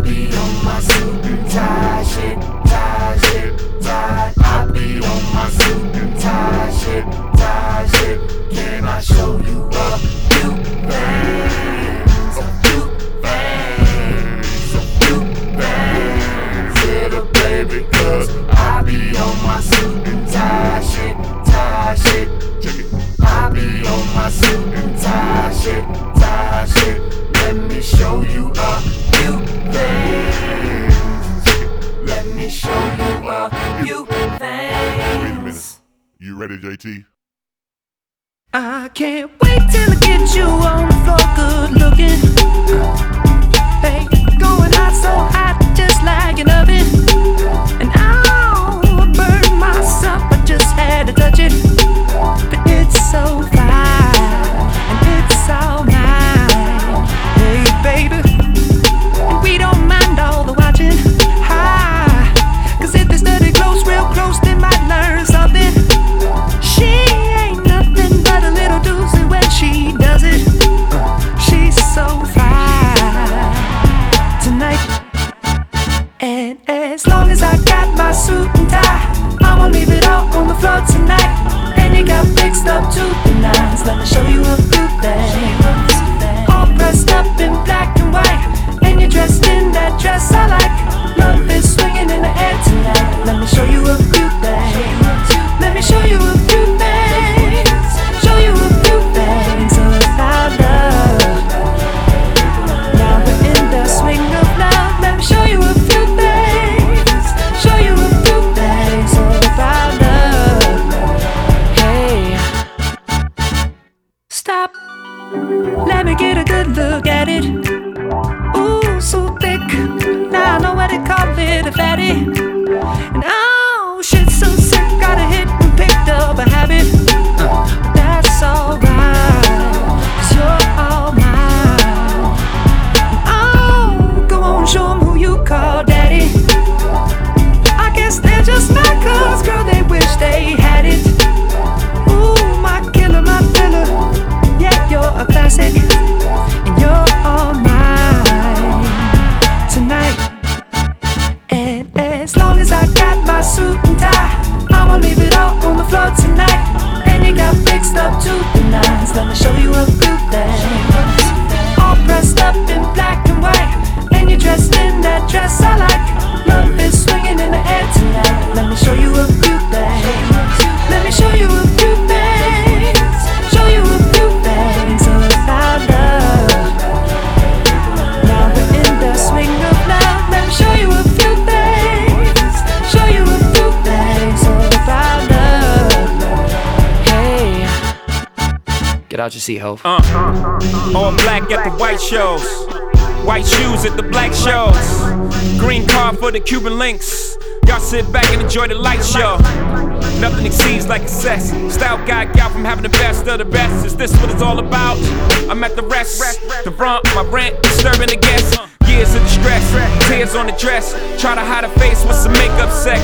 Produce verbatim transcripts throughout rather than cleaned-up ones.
be on my suit and tie shit, tie shit, tie. I be on my suit and tie shit, tie shit. Can I show you a few things? A few things, a few things. Little baby, cause I be on my suit and tie shit, tie shit. Check it. I be on my suit and tie shit, tie shit. Let me show you a few things. Let me show you a few things. Wait a minute. You ready, J T? I can't wait till I get you on the floor, good looking. Hey, going hot, so hot, just like an oven. And I'll burn myself, I just had to touch it. But it's so fine, and it's all mine. Hey, baby, and we don't mind all the watching. Hi, cause if they study close, real close, they might learn something. She ain't nothing but a little doozy when she does it. She's so fine tonight. And as long as I got my suit and tie, I'ma leave it all on the floor tonight. And you got fixed up to the nines. Let me show you a few things. All dressed up in black and white, and you're dressed in that dress I like. Love is swinging in the air tonight. Let me show you a few things. Let me show you a few things. Show you a few things about love. Now we're in the swing of love. Let me show you a few things. Show you a few things about love. Hey, stop. Let me get a good look at it. Ooh, so thick. Now I know what they call it, a fatty. And oh, shit, so sick. Got a hit and picked up a habit. uh, That's alright, cause you're all mine. Oh, go on, show them who you call daddy. I guess they're just not cause, girl, they wish they had it. Ooh, my killer, my filler. Yeah, you're a classic, and you're all mine tonight. And as long as I got my suit and tie, I'ma leave it all on the floor tonight. And you got fixed up to the nines. Let me show you a few things. All dressed up in black and white, and you're dressed in that dress I like. Love is swinging in the air tonight. Let me show you a few things. Let me show you a few things. Show you a few things about love. Now we're in the swing of love. Let me show you a few things. Show you a few things about love. Hey, get out your seat, ho. Uh, all black at the white shows, white shoes at the black shows, green car for the Cuban links. Y'all sit back and enjoy the light show. Nothing exceeds like excess. Style guy, gal from having the best of the best. Is this what it's all about? I'm at the rest. The brunt, my rent, disturbing the guests. Years of distress, tears on the dress. Try to hide a face with some makeup sex.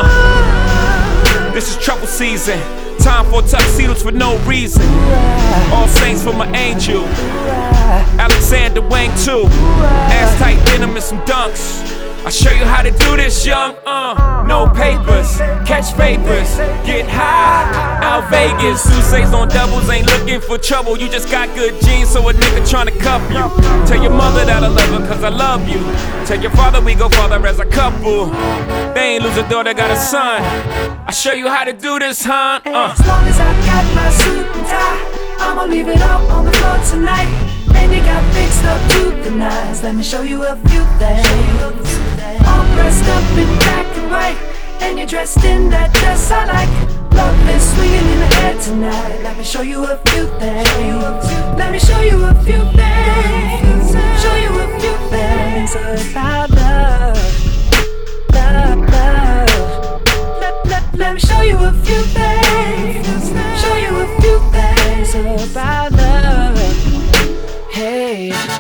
Uh, this is trouble season. Time for tuxedos for no reason. All saints for my angel. Alexander Wang too. Ass tight denim and some dunks. I'll show you how to do this, young. Uh, no papers, catch papers, get high. Out Vegas, Sousa's on doubles, ain't looking for trouble. You just got good genes, so a nigga tryna cuff you. Tell your mother that I love her, cause I love you. Tell your father we go father as a couple. They ain't lose a daughter, got a son. I'll show you how to do this, huh? Uh. As long as I got my suit and tie, I'ma leave it all on the floor tonight. And you got fixed up to the nines. Let me show you a few things. All dressed up in black and white, and you're dressed in that dress I like. Love is swinging in the air tonight. Let me show you a few things. Let me show you a few things. Show you a few things about love. Love, love. Let, let, let me show you a few things. Show you a few things about love. Hey.